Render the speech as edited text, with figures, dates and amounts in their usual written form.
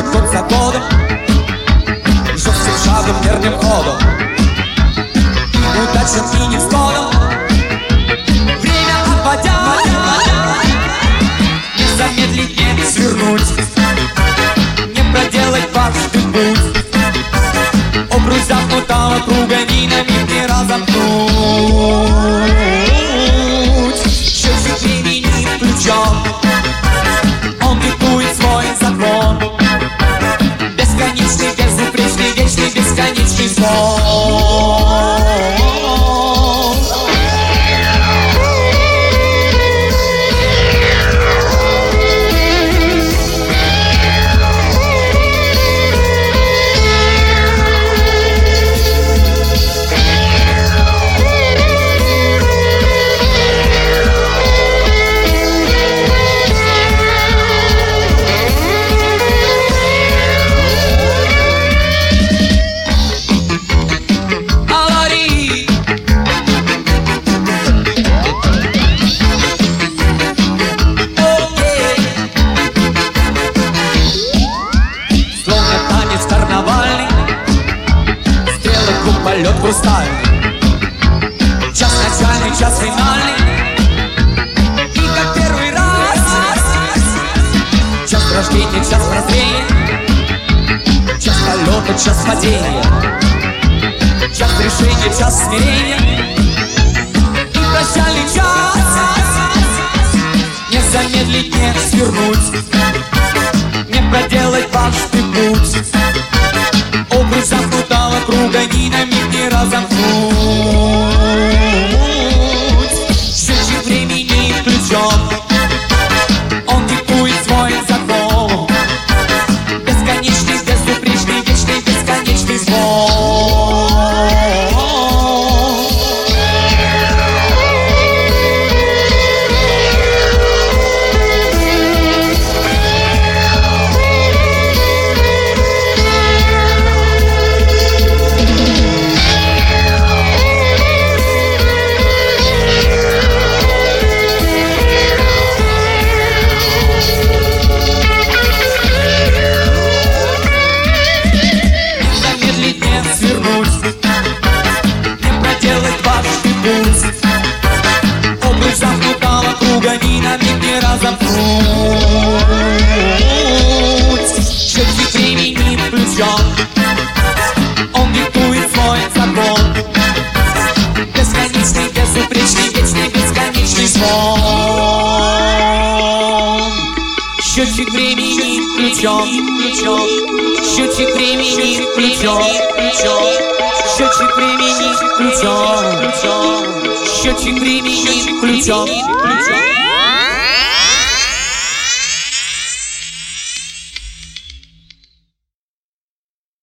год за годом, жестким шагом, верным ходом, удачным и невзгодом, время обводя, не замедлить, не свернуть, не проделать важный путь. Обруч замкнутого круга ни на миг не разомкнуть. Счетчик времени включен, он диктует свой закон. Бесконечный, безупречный, вечный, бесконечный звон. Полет хрустальный, час начальный, час финальный. И как первый раз, час рождения, час прозрения, час полета, час падения, час решения, час смирения. И прощальный час, не замедлить, не свернуть, не проделать важный путь. Обруч замкнутого круга ни на миг не разомкнуть. Счетчик времени включен, он диктует свой закон. Бесконечный, безупречный, вечный, бесконечный звон. Обруч замкнутого круга ни на миг не разомкнуть. Счетчик времени включен, он диктует свой закон. Бесконечный, безупречный, вечный, бесконечный звон. Счетчик времени включен, счетчик времени включен, счетчик времени включен, счетчик времени включен.